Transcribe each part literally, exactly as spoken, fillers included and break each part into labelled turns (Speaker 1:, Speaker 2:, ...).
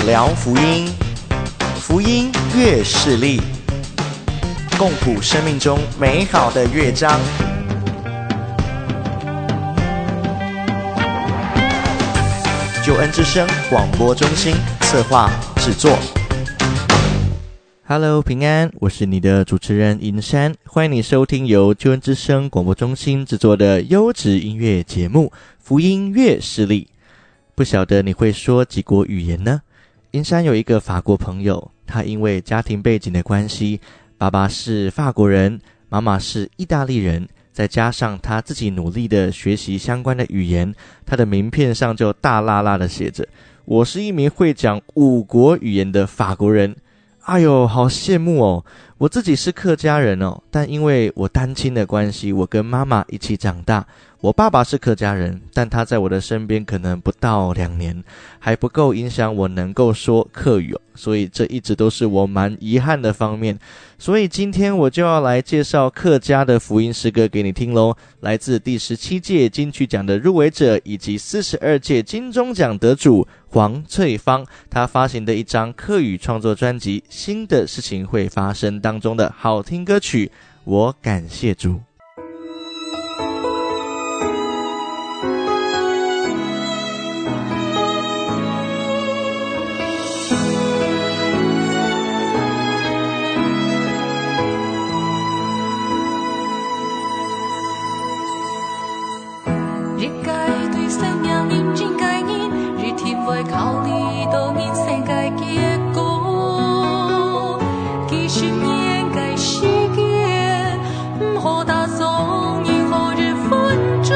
Speaker 1: 聊福音，福音乐势力，共谱生命中美好的乐章。救恩之声广播中心策划制作。Hello， 平安，我是你的主持人银山，欢迎你收听由救恩之声广播中心制作的优质音乐节目《福音乐势力》。不晓得你会说几国语言呢？银山有一个法国朋友，他因为家庭背景的关系，爸爸是法国人，妈妈是意大利人，再加上他自己努力的学习相关的语言，他的名片上就大辣辣的写着：我是一名会讲五国语言的法国人。哎呦，好羡慕哦！我自己是客家人哦，但因为我单亲的关系，我跟妈妈一起长大。我爸爸是客家人，但他在我的身边可能不到两年，还不够影响我能够说客语哦，所以这一直都是我蛮遗憾的方面。所以今天我就要来介绍客家的福音诗歌给你听咯，来自第十七届金曲奖的入围者以及四十二届金钟奖得主黄翠芳，他发行的一张客语创作专辑《新的事情会发生》当中的好听歌曲《我感谢主》。
Speaker 2: 考慮到人生嘅結果，幾十年嘅時間，唔好打算以後日分鐘，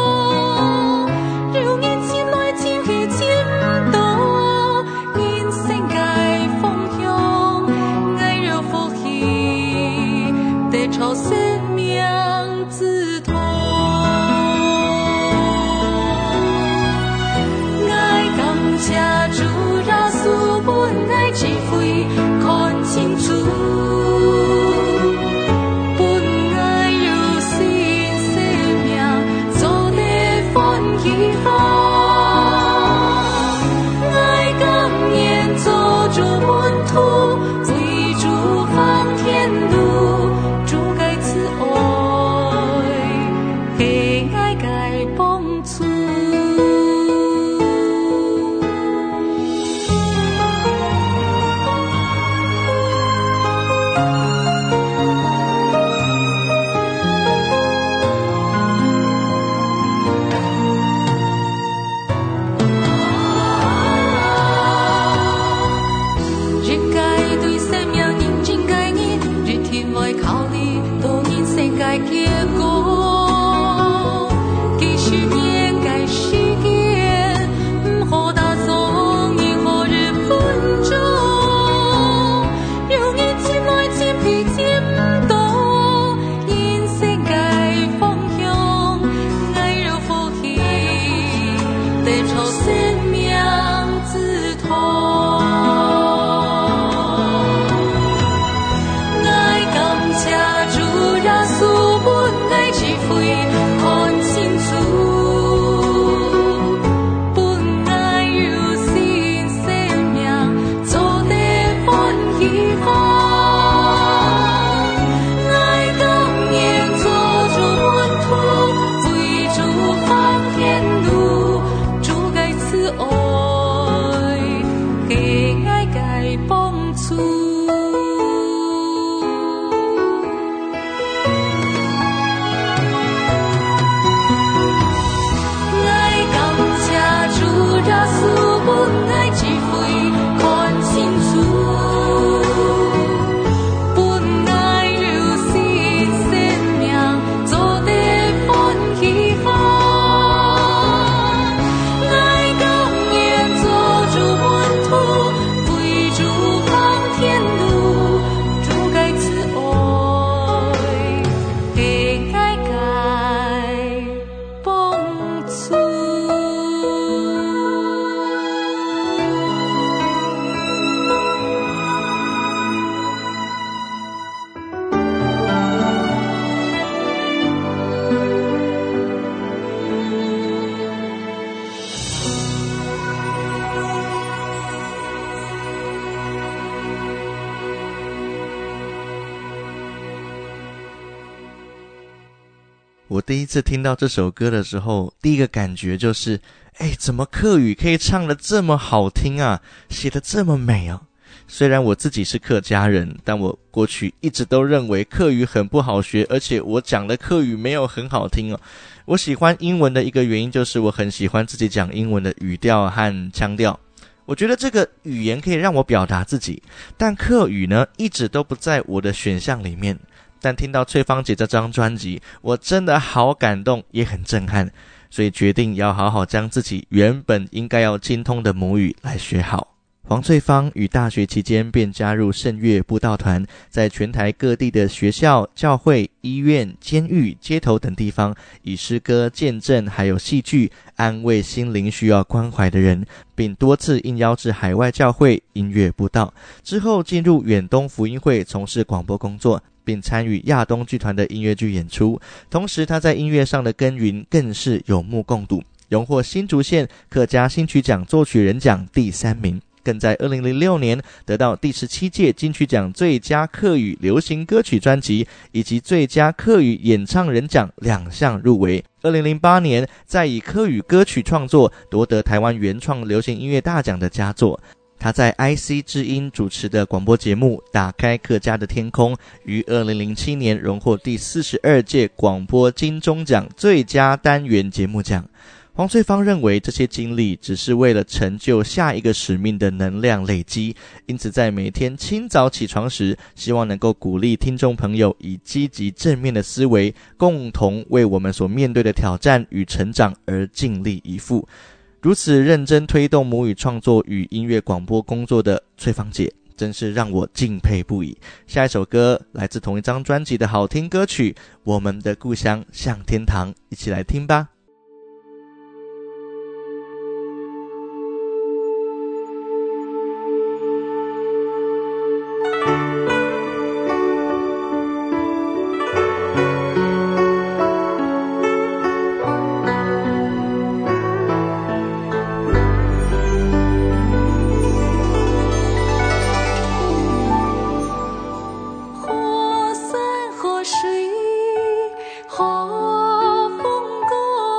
Speaker 2: 有人前來前去佔到人生嘅方向，愛有福氣，得朝生命之途。家主耶穌本愛智慧看清楚，本愛有新生命做得歡喜方，愛甘願做主門徒，為主行天路，主該慈愛，給愛該幫助。
Speaker 1: 第一次听到这首歌的时候，第一个感觉就是哎，怎么客语可以唱得这么好听啊，写得这么美啊。虽然我自己是客家人，但我过去一直都认为客语很不好学，而且我讲的客语没有很好听哦。我喜欢英文的一个原因就是我很喜欢自己讲英文的语调和腔调，我觉得这个语言可以让我表达自己，但客语呢一直都不在我的选项里面。但听到翠芳姐这张专辑，我真的好感动，也很震撼，所以决定要好好将自己原本应该要精通的母语来学好。黄翠芳于大学期间便加入圣乐布道团，在全台各地的学校、教会、医院、监狱、街头等地方，以诗歌、见证还有戏剧安慰心灵需要关怀的人，并多次应邀至海外教会音乐布道。之后进入远东福音会从事广播工作，并参与亚东剧团的音乐剧演出。同时他在音乐上的耕耘更是有目共睹，荣获新竹县客家新曲奖作曲人奖第三名，更在二零零六年得到第十七届金曲奖最佳客语流行歌曲专辑以及最佳客语演唱人奖两项入围。二零零八年再以客语歌曲创作夺得台湾原创流行音乐大奖的佳作。他在 I C 之音主持的广播节目《打开客家的天空》于二零零七年荣获第四十二届广播金钟奖最佳单元节目奖。黄翠芳认为这些经历只是为了成就下一个使命的能量累积，因此在每天清早起床时，希望能够鼓励听众朋友以积极正面的思维，共同为我们所面对的挑战与成长而尽力以赴。如此认真推动母语创作与音乐广播工作的翠芳姐，真是让我敬佩不已。下一首歌来自同一张专辑的好听歌曲《我们的故乡像天堂》，一起来听吧。
Speaker 2: 河山河水好风光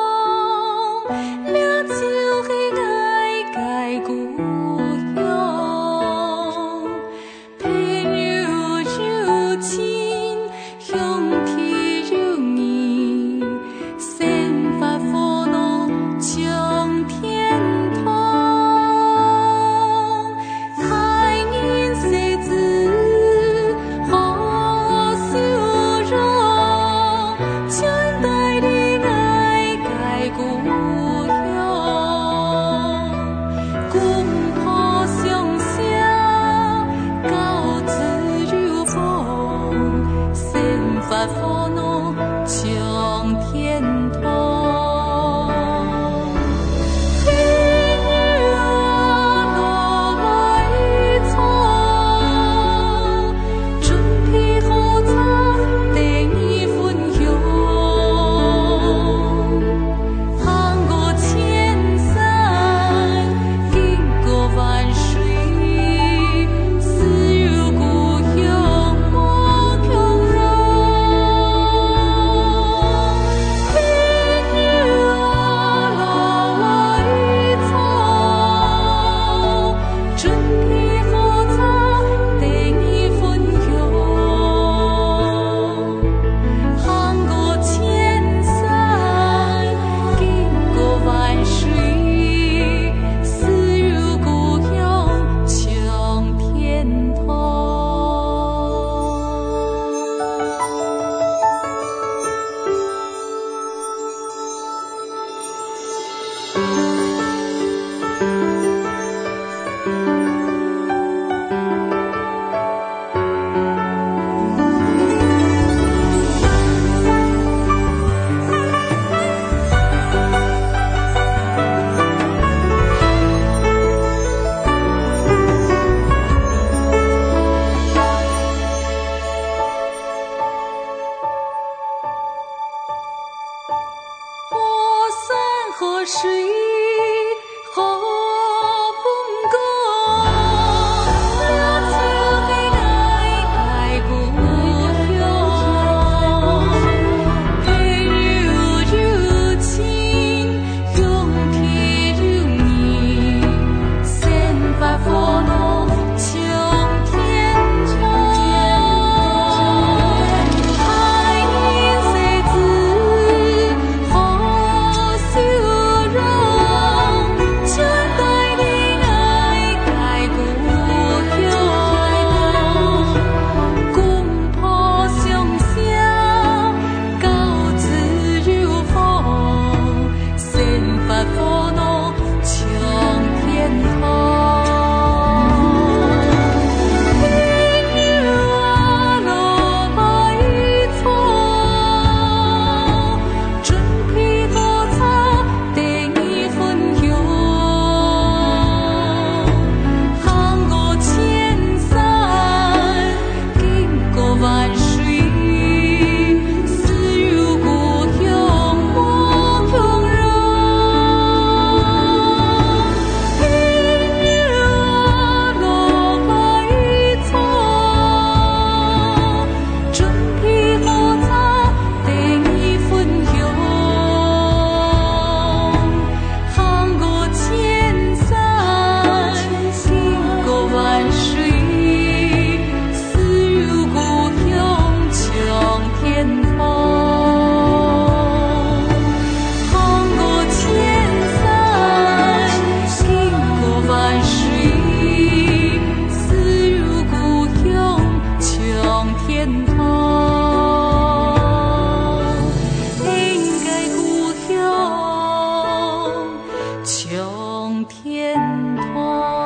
Speaker 2: 上天堂。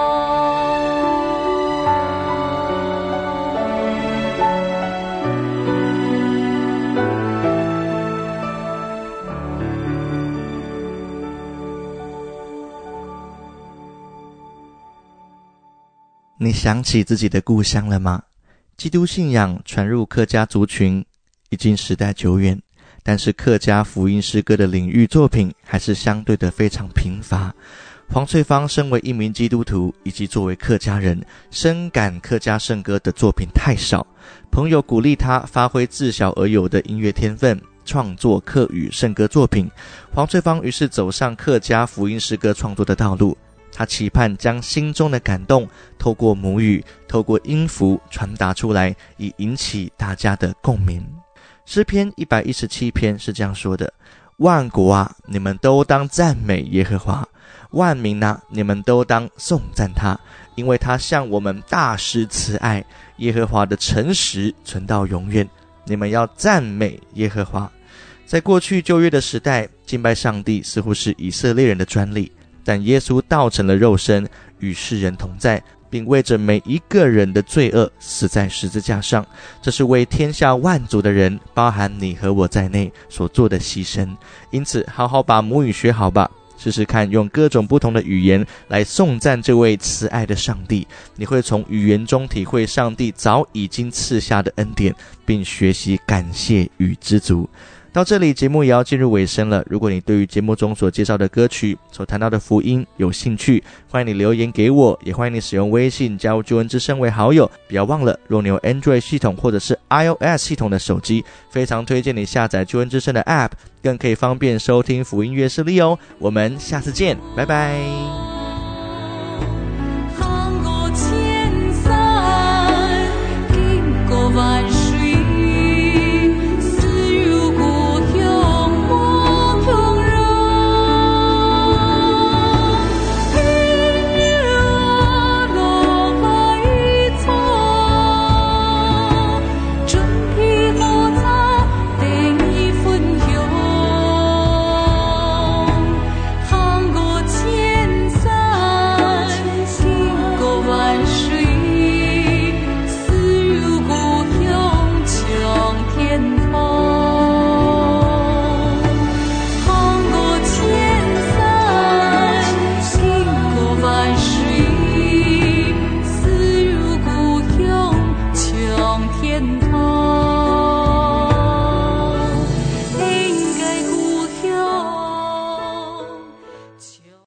Speaker 1: 你想起自己的故乡了吗？基督信仰传入客家族群已经时代久远，但是客家福音诗歌的领域作品还是相对的非常贫乏。黄翠芳身为一名基督徒，以及作为客家人，深感客家圣歌的作品太少。朋友鼓励他发挥自小而有的音乐天分，创作客语圣歌作品。黄翠芳于是走上客家福音诗歌创作的道路。他期盼将心中的感动透过母语，透过音符传达出来，以引起大家的共鸣。诗篇一百一十七篇是这样说的：万国啊，你们都当赞美耶和华；万民啊，你们都当颂赞他，因为他向我们大施慈爱，耶和华的诚实存到永远。你们要赞美耶和华。在过去旧约的时代，敬拜上帝似乎是以色列人的专利，但耶稣道成了肉身，与世人同在，并为着每一个人的罪恶死在十字架上。这是为天下万族的人，包含你和我在内所做的牺牲。因此好好把母语学好吧，试试看用各种不同的语言来颂赞这位慈爱的上帝。你会从语言中体会上帝早已经赐下的恩典，并学习感谢与知足。到这里节目也要进入尾声了，如果你对于节目中所介绍的歌曲，所谈到的福音有兴趣，欢迎你留言给我，也欢迎你使用微信加入救恩之声为好友。不要忘了，若你有 Android 系统或者是 iOS 系统的手机，非常推荐你下载救恩之声的 App， 更可以方便收听福音乐视力哦。我们下次见，拜拜。